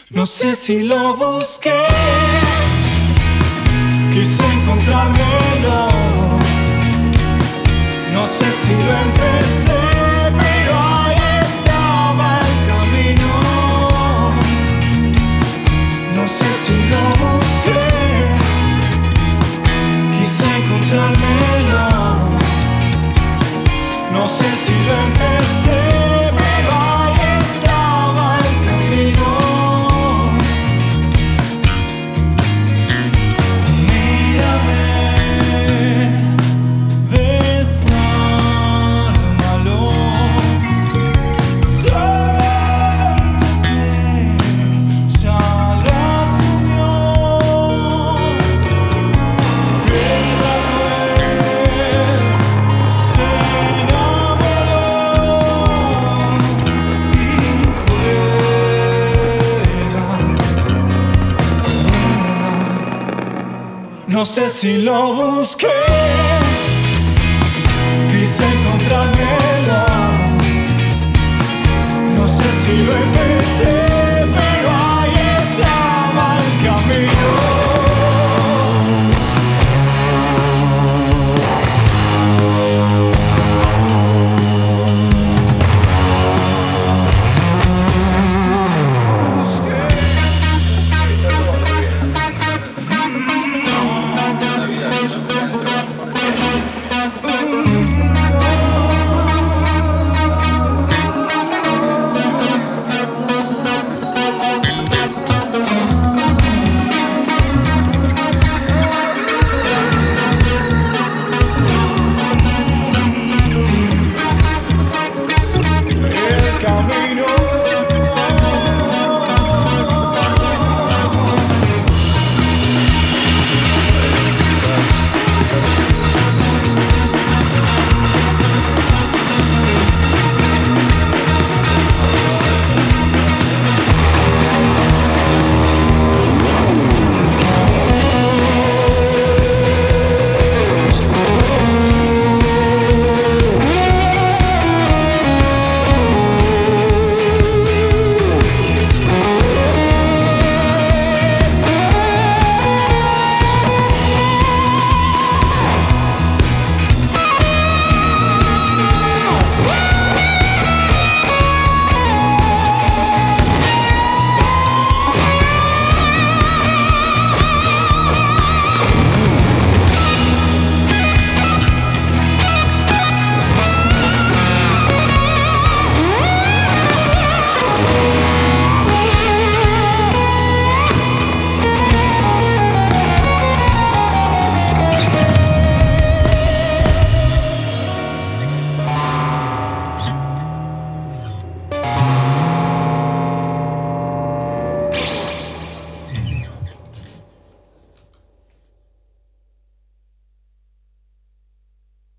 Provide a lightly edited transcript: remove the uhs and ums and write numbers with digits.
No sé si lo busqué, quise encontrármelo. No sé si lo empecé, pero ahí estaba el camino. No sé si lo busqué, quise encontrármelo. No sé si lo empecé, pero ahí estaba el camino. No sé si lo busqué, quise encontrármelo. No sé si lo empecé.